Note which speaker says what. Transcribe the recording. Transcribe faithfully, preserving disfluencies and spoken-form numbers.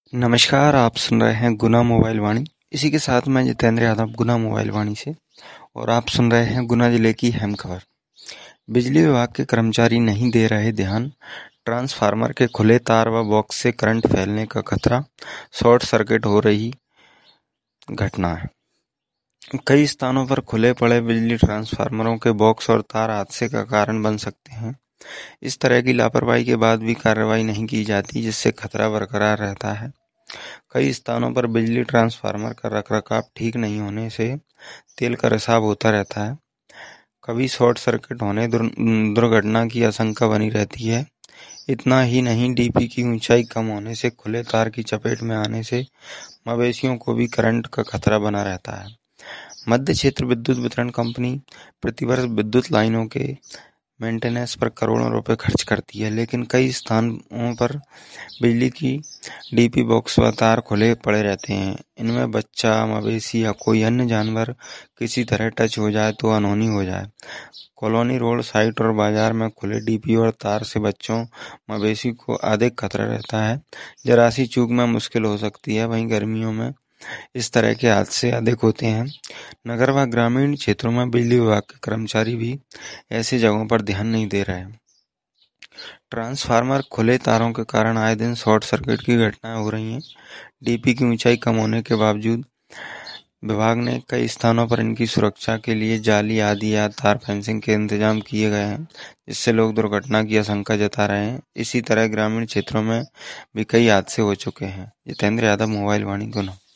Speaker 1: नमस्कार, आप सुन रहे हैं गुना मोबाइल वाणी। इसी के साथ मैं जितेंद्र यादव गुना मोबाइल वाणी से, और आप सुन रहे हैं गुना जिले की अहम खबर। बिजली विभाग के कर्मचारी नहीं दे रहे ध्यान, ट्रांसफार्मर के खुले तार व बॉक्स से करंट फैलने का खतरा, शॉर्ट सर्किट हो रही घटना है। कई स्थानों पर खुले पड़े बिजली ट्रांसफार्मरों के बॉक्स और तार हादसे का कारण बन सकते हैं। इस तरह की लापरवाही के बाद भी कार्रवाई नहीं की जाती, जिससे खतरा बरकरार रहता है। कई स्थानों पर बिजली ट्रांसफार्मर का रखरखाव ठीक नहीं होने से तेल का रिसाव होता रहता है। कभी शॉर्ट सर्किट होने दुर, दुर्घटना की आशंका बनी रहती है। इतना ही नहीं, डीपी की ऊंचाई कम होने से खुले तार की चपेट में आने से मवेशियों को भी करंट का खतरा बना रहता है। मध्य क्षेत्र विद्युत वितरण कंपनी प्रतिवर्ष विद्युत लाइनों के मेंटेनेंस पर करोड़ों रुपए खर्च करती है, लेकिन कई स्थानों पर बिजली की डीपी बॉक्स व तार खुले पड़े रहते हैं। इनमें बच्चा, मवेशी या कोई अन्य जानवर किसी तरह टच हो जाए तो अनहोनी हो जाए। कॉलोनी, रोड साइड और बाजार में खुले डीपी और तार से बच्चों, मवेशी को अधिक खतरा रहता है। जरा सी चूक में मुश्किल हो सकती है। वहीं गर्मियों में इस तरह के हादसे अधिक होते हैं। नगर व ग्रामीण क्षेत्रों में बिजली विभाग के कर्मचारी भी ऐसी जगहों पर ध्यान नहीं दे रहे। ट्रांसफार्मर खुले तारों के कारण आए दिन शॉर्ट सर्किट की घटनाएं हो रही हैं। डीपी की ऊंचाई कम होने के बावजूद विभाग ने कई स्थानों पर इनकी सुरक्षा के लिए जाली आदि या तार फेंसिंग के इंतजाम किए गए हैं, जिससे लोग दुर्घटना की आशंका जता रहे हैं। इसी तरह ग्रामीण क्षेत्रों में भी कई हादसे हो चुके हैं। जितेंद्र यादव, मोबाइल वाणी, गुना।